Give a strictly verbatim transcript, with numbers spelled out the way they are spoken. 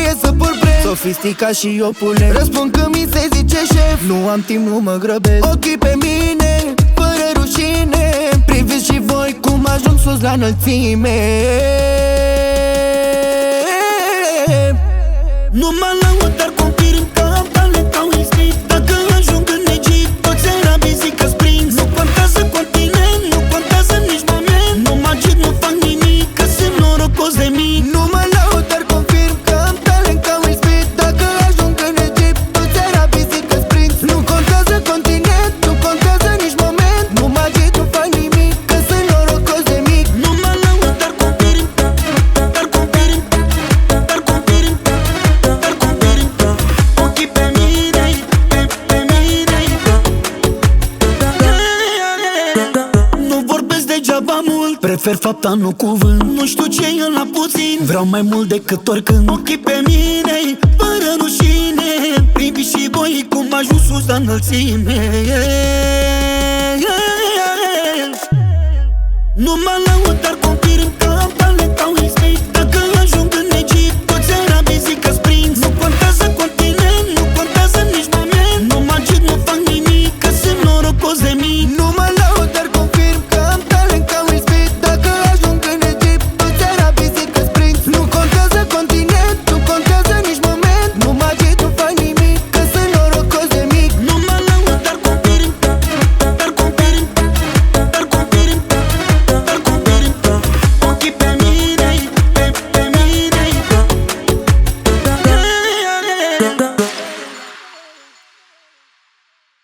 voie să purpresc, sofisticat și opulent. Răspund când mi se zice șef, nu am timp, nu mă grăbesc. Ochii pe mine, fără rușine, priviți și voi cum ajung sus la înălțime. Nu mă laud, dar confirm că am talent ca Will Smith. Dacă ajung în Egipt, toți arabii zic că-s prins. Nu contează continent, nu contează nici moment. Nu mă agit, nu fac nimic, că sunt norocos de mic. Nu mă laud, dar confirm că am talent ca Will Smith. Dacă ajung în Egipt, toți arabii zic că-s prins. Nu contează continent, nu contează nici moment. Nu mă agit, nu fac nimic, că sunt norocos de mic. Nu mă laud, dar confirm, dar confirm, dar confirm, dar confirm. Ochii pe mine, pe, pe mine. Nu vorbesc degeaba mult, prefer fapta, nu cuvânt. Nu știu ce e la puțin, vreau mai mult decât oricând. Ochii pe mine, fără rușine, privi și voi cum ajung sus la înălțime. Nu mă laud, dar